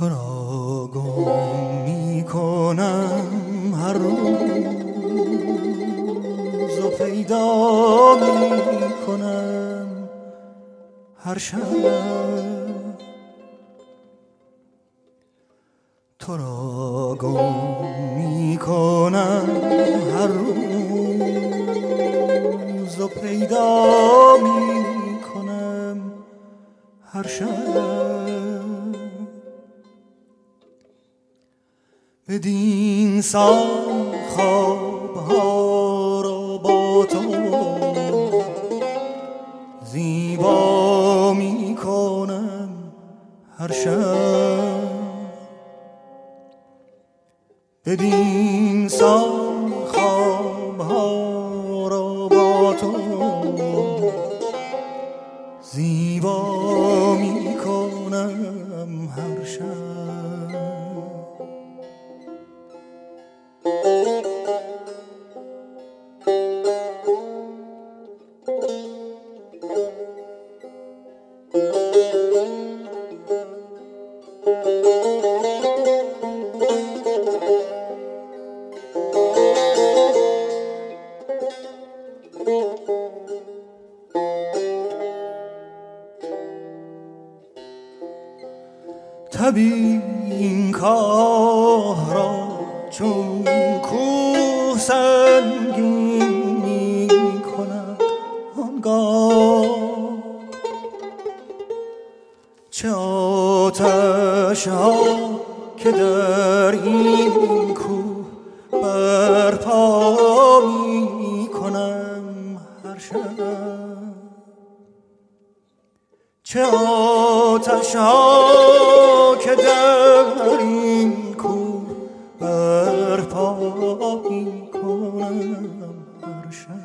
تو را گم می کنم هر روز و پیدا می کنم هر شب. تو را گم می کنم هر روز و پیدا می کنم هر شب. بدین سان خوابها را با تو زیبا می کنم هر شب. بدین سان خوابها را با تو زیبا می کنم هر شب. طبیب این کار را چون کوه سنگین می کند آنگاه چه آتش ها که در این کوه برپا می کنم هر شب. چه آتش ها که در این کوه برپا می کنم هر شب.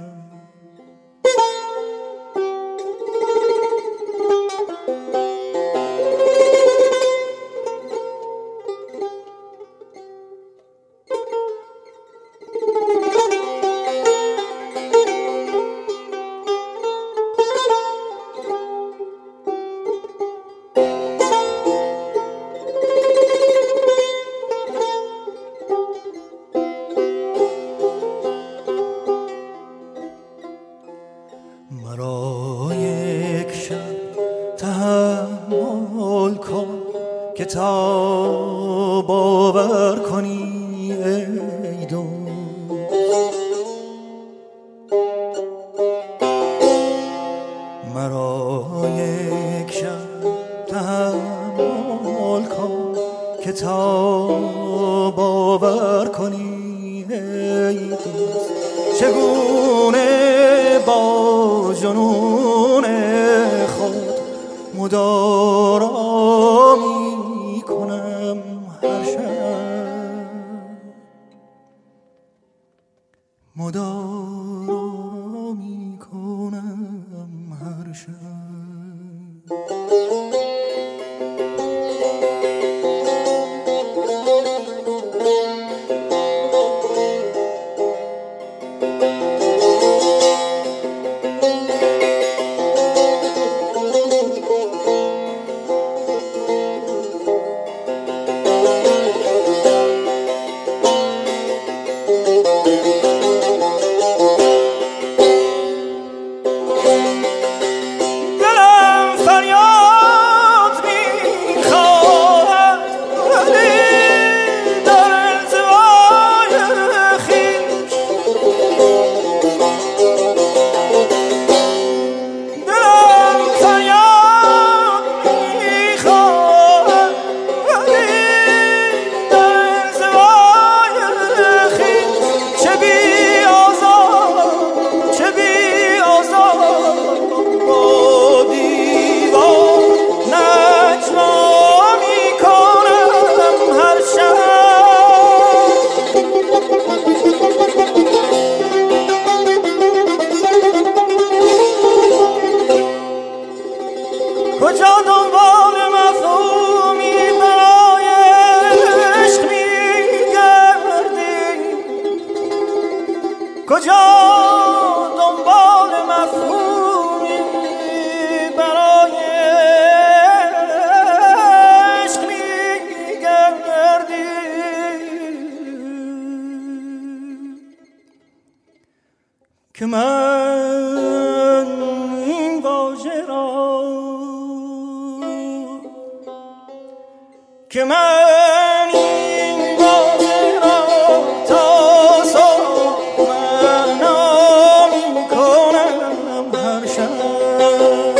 مرا یک شب تحمل کن که تا باور کنی ای دوست. مرا یک شب تحمل کن که تا باور کنی ای دوست. چگونه با جنون خود مدارا می کنم هر شب. مدارا می کنم هر شب. که من این واژه را تا صبح معنا می کنم هر شب.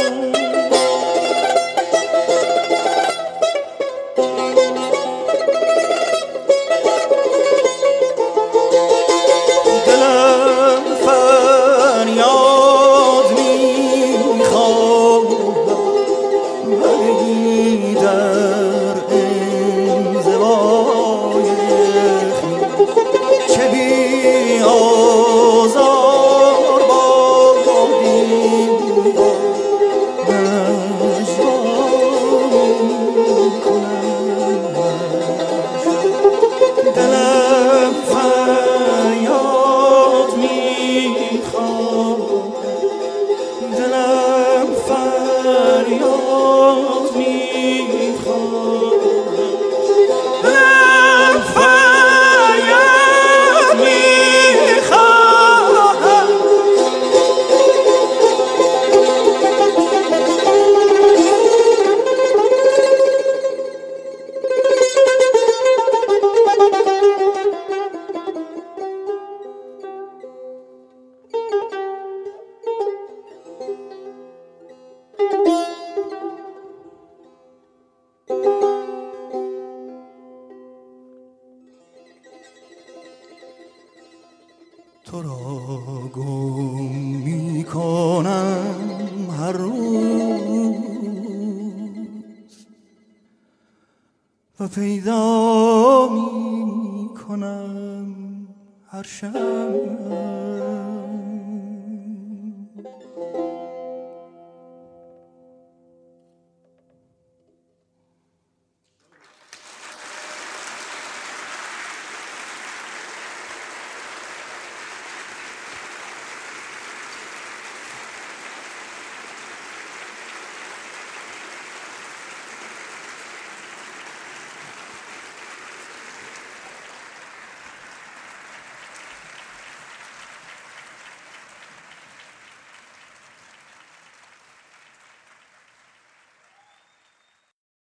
دلم فریاد می خواهد ولی در انزوای چه بی آزار بادی نجوا کنم. دلم فریاد میخواد، دلم فریاد میخواد، دلم فریاد میخواد. تو را گم می کنم هر روز و پیدا می کنم هر شب.